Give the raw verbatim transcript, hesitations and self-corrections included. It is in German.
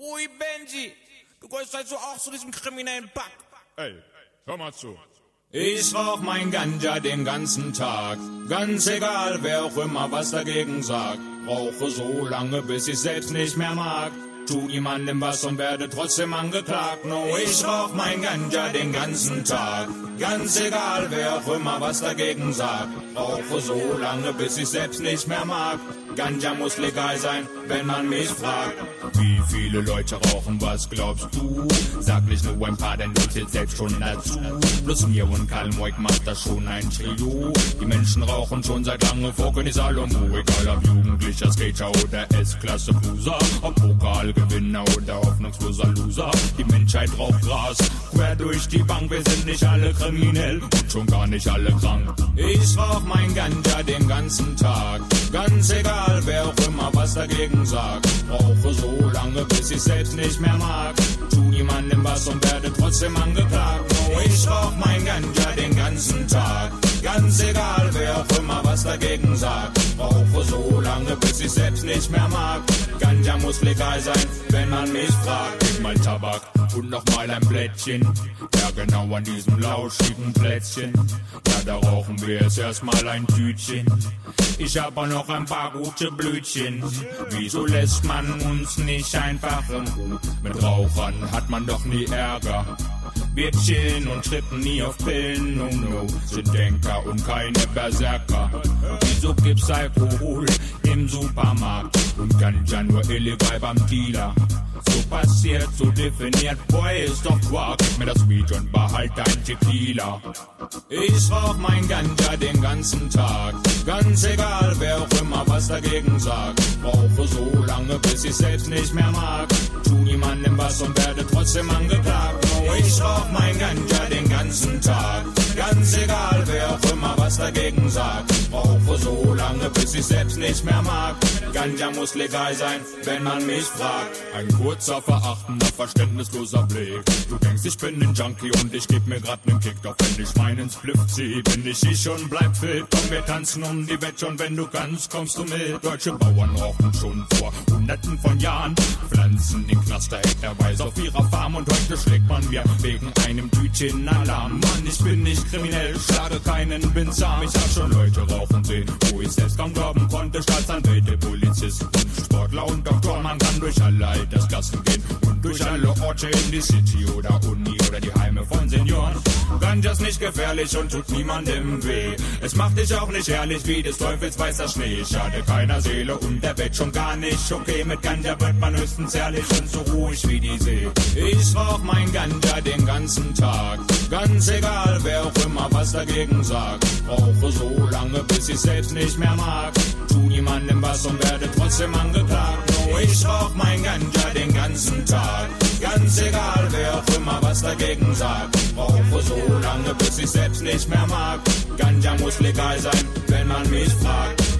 Ui, Benji, du gehörst halt so auch zu diesem kriminellen Pack. Ey, hör mal zu. Ich rauch mein Ganja den ganzen Tag, ganz egal, wer auch immer was dagegen sagt. Rauche so lange, bis ich selbst nicht mehr mag. Tu niemandem was und werde trotzdem angeklagt. No, ich rauch mein Ganja den ganzen Tag, ganz egal, wer auch immer was dagegen sagt. Rauche so lange, bis ich selbst nicht mehr mag. Ganja muss legal sein, wenn man mich fragt. Wie viele Leute rauchen, was glaubst du? Sag nicht nur ein paar, denn du zählst selbst schon dazu. Plus mir und Karl Moik macht das schon ein Trio. Die Menschen rauchen schon seit lange vor König Salomo. Egal ob Jugendlicher, Skater oder S-Klasse Cruiser, ob Pokalgewinner oder hoffnungsloser Loser. Die Menschheit raucht Gras, quer durch die Bank. Wir sind nicht alle kriminell und schon gar nicht alle krank. Ich rauch mein Ganja den ganzen Tag, ganz egal, wer auch immer was dagegen sagt. Rauche so lange, bis ich selbst nicht mehr mag. Tu niemandem was und werde trotzdem angeklagt. No, ich rauch mein Ganja den ganzen Tag, ganz egal, wer auch immer was dagegen sagt. Rauche so lange, bis ich selbst nicht mehr mag. Ganja muss legal sein, wenn man mich fragt. Gib mal Tabak und noch mal ein Blättchen. Ja, genau an diesem lauschigen Plätzchen. Ja, da rauchen wir jetzt erstmal ein Tütchen. Ich hab auch noch ein paar gute Blütchen. Wieso lässt man uns nicht einfach in Ruhe? Mit Rauchern hat man doch nie Ärger. Wir chillen und trippen nie auf Pillen, no, no. Sind Denker und keine Berserker. Wieso gibt's Alkohol im Supermarkt und Ganja nur illegal beim Dealer? So passiert, so definiert, boy, ist doch Quark. Gib mir das Weed und behalt dein Tequila. Ich rauch mein Ganja den ganzen Tag, ganz egal, wer auch immer was dagegen sagt. Rauche so lange, bis ich selbst nicht mehr mag. Tu niemandem was und werde trotzdem angeklagt. No, ich rauch mein Ganja den ganzen Tag, ganz egal, wer auch immer was dagegen sagt. Rauche so lange, bis ich selbst nicht mehr mag. Ganja muss legal sein, wenn man mich fragt. Ein kurzer, verachtender, verständnisloser Blick. Du denkst, ich bin ein Junkie und ich geb mir grad nen Kick. Doch wenn ich meinen Spliff zieh, bin ich ich und bleib fit. Komm, wir tanzen um die Wette und wenn du kannst, kommst du mit. Deutsche Bauern rauchen schon vor hunderten von Jahren. Pflanzen den Knaster hektarweise auf ihrer Farm. Und heute schlägt man mir wegen einem Tütchen Alarm. Mann, ich bin nicht kriminell, schlage keinen, bin zahm. Ich hab schon Leute rauchen sehen, wo ich selbst kaum glauben konnte. Staatsanwälte, Polizisten, Sportler und Doktoren. Man kann durch alle Altersklassen gehen und durch alle Orte in die City oder Uni oder die Heime von Senioren. Ganja ist nicht gefährlich und tut niemandem weh. Es macht dich auch nicht herrlich wie des Teufels weißer Schnee. Schade keiner Seele und der Welt schon gar nicht. Okay, mit Ganja wird man höchstens ehrlich und so ruhig wie die See. Ich rauch mein Ganja den ganzen Tag, ganz egal, wer auch immer was dagegen sagt. Rauche so lange, bis ich selbst nicht mehr mag. Tu niemandem was und werde trotzdem angeklagt. No, ich rauch mein Ganja den ganzen Tag, ganz egal, wer auch immer was dagegen sagt. Rauche so lange, bis ich selbst nicht mehr mag. Ganja muss legal sein, wenn man mich fragt.